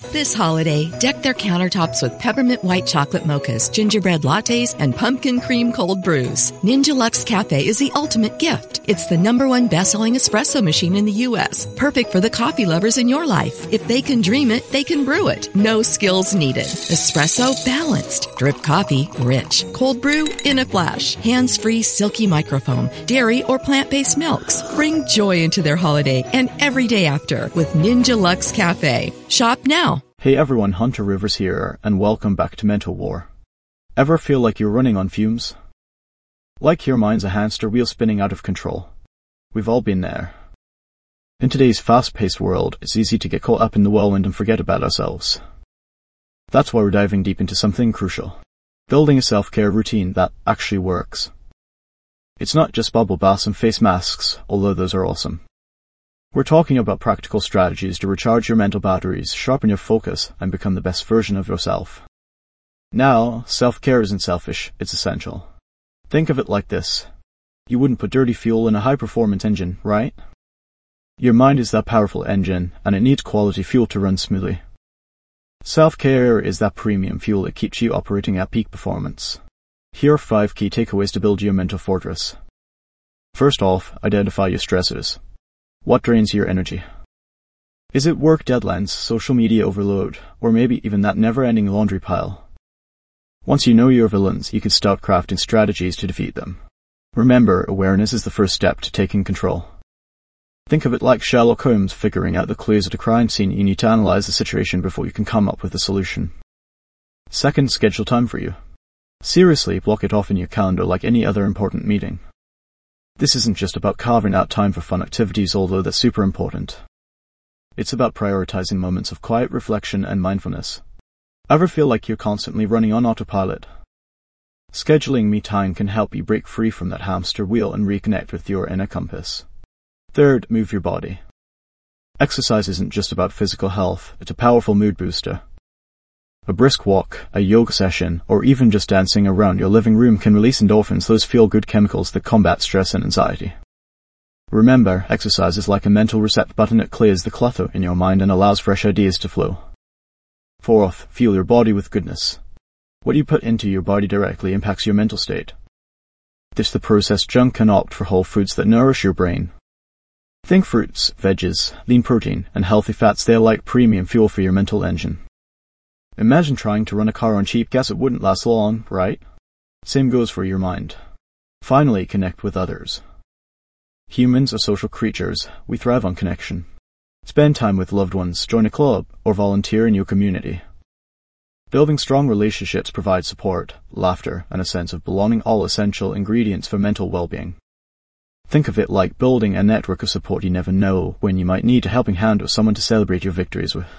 This holiday, deck their countertops with peppermint white chocolate mochas, gingerbread lattes, and pumpkin cream cold brews. Ninja Luxe Cafe is the ultimate gift. It's the #1 best-selling espresso machine in the U.S., perfect for the coffee lovers in your life. If they can dream it, they can brew it. No skills needed. Espresso balanced. Drip coffee rich. Cold brew in a flash. Hands-free silky microfoam. Dairy or plant-based milks. Bring joy into their holiday and every day after with Ninja Luxe Cafe. Shop now. Hey everyone, Hunter Rivers here, and welcome back to Mental War. Ever feel like you're running on fumes? Like your mind's a hamster wheel spinning out of control. We've all been there. In today's fast-paced world, it's easy to get caught up in the whirlwind and forget about ourselves. That's why we're diving deep into something crucial. Building a self-care routine that actually works. It's not just bubble baths and face masks, although those are awesome. We're talking about practical strategies to recharge your mental batteries, sharpen your focus, and become the best version of yourself. Now, self-care isn't selfish, it's essential. Think of it like this. You wouldn't put dirty fuel in a high-performance engine, right? Your mind is that powerful engine, and it needs quality fuel to run smoothly. Self-care is that premium fuel that keeps you operating at peak performance. Here are 5 key takeaways to build your mental fortress. First off, identify your stressors. What drains your energy? Is it work deadlines, social media overload, or maybe even that never-ending laundry pile? Once you know your villains, you can start crafting strategies to defeat them. Remember, awareness is the first step to taking control. Think of it like Sherlock Holmes figuring out the clues at a crime scene. You need to analyze the situation before you can come up with a solution. Second, schedule time for you. Seriously, block it off in your calendar like any other important meeting. This isn't just about carving out time for fun activities, although that's super important. It's about prioritizing moments of quiet reflection and mindfulness. Ever feel like you're constantly running on autopilot? Scheduling me time can help you break free from that hamster wheel and reconnect with your inner compass. Third, move your body. Exercise isn't just about physical health, it's a powerful mood booster. A brisk walk, a yoga session, or even just dancing around your living room can release endorphins, those feel-good chemicals that combat stress and anxiety. Remember, exercise is like a mental reset button. It clears the clutter in your mind and allows fresh ideas to flow. Fourth, fuel your body with goodness. What you put into your body directly impacts your mental state. Ditch the processed junk and opt for whole foods that nourish your brain. Think fruits, veggies, lean protein, and healthy fats. They're like premium fuel for your mental engine. Imagine trying to run a car on cheap gas. It wouldn't last long, right? Same goes for your mind. Finally, connect with others. Humans are social creatures. We thrive on connection. Spend time with loved ones, join a club, or volunteer in your community. Building strong relationships provides support, laughter, and a sense of belonging, all essential ingredients for mental well-being. Think of it like building a network of support. You never know when you might need a helping hand or someone to celebrate your victories with.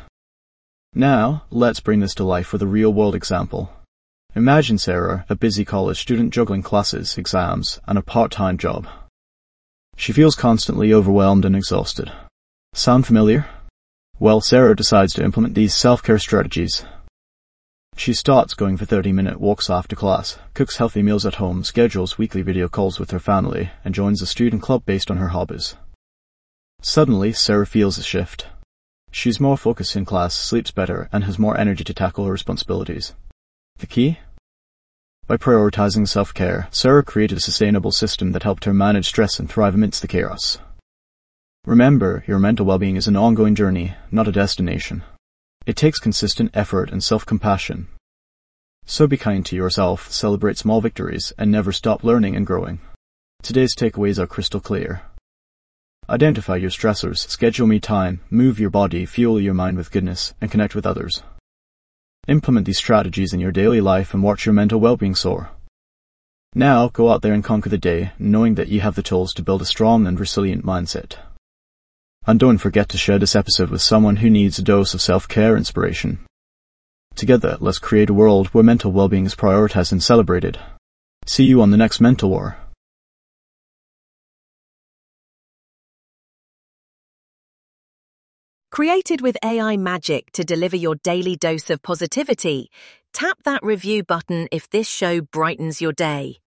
Now, let's bring this to life with a real-world example. Imagine Sarah, a busy college student juggling classes, exams, and a part-time job. She feels constantly overwhelmed and exhausted. Sound familiar? Well, Sarah decides to implement these self-care strategies. She starts going for 30-minute walks after class, cooks healthy meals at home, schedules weekly video calls with her family, and joins a student club based on her hobbies. Suddenly, Sarah feels a shift. She's more focused in class, sleeps better, and has more energy to tackle her responsibilities. The key? By prioritizing self-care, Sarah created a sustainable system that helped her manage stress and thrive amidst the chaos. Remember, your mental well-being is an ongoing journey, not a destination. It takes consistent effort and self-compassion. So be kind to yourself, celebrate small victories, and never stop learning and growing. Today's takeaways are crystal clear. Identify your stressors, schedule me time, move your body, fuel your mind with goodness, and connect with others. Implement these strategies in your daily life and watch your mental well-being soar. Now, go out there and conquer the day, knowing that you have the tools to build a strong and resilient mindset. And don't forget to share this episode with someone who needs a dose of self-care inspiration. Together, let's create a world where mental well-being is prioritized and celebrated. See you on the next Mental War. Created with AI magic to deliver your daily dose of positivity, tap that review button if this show brightens your day.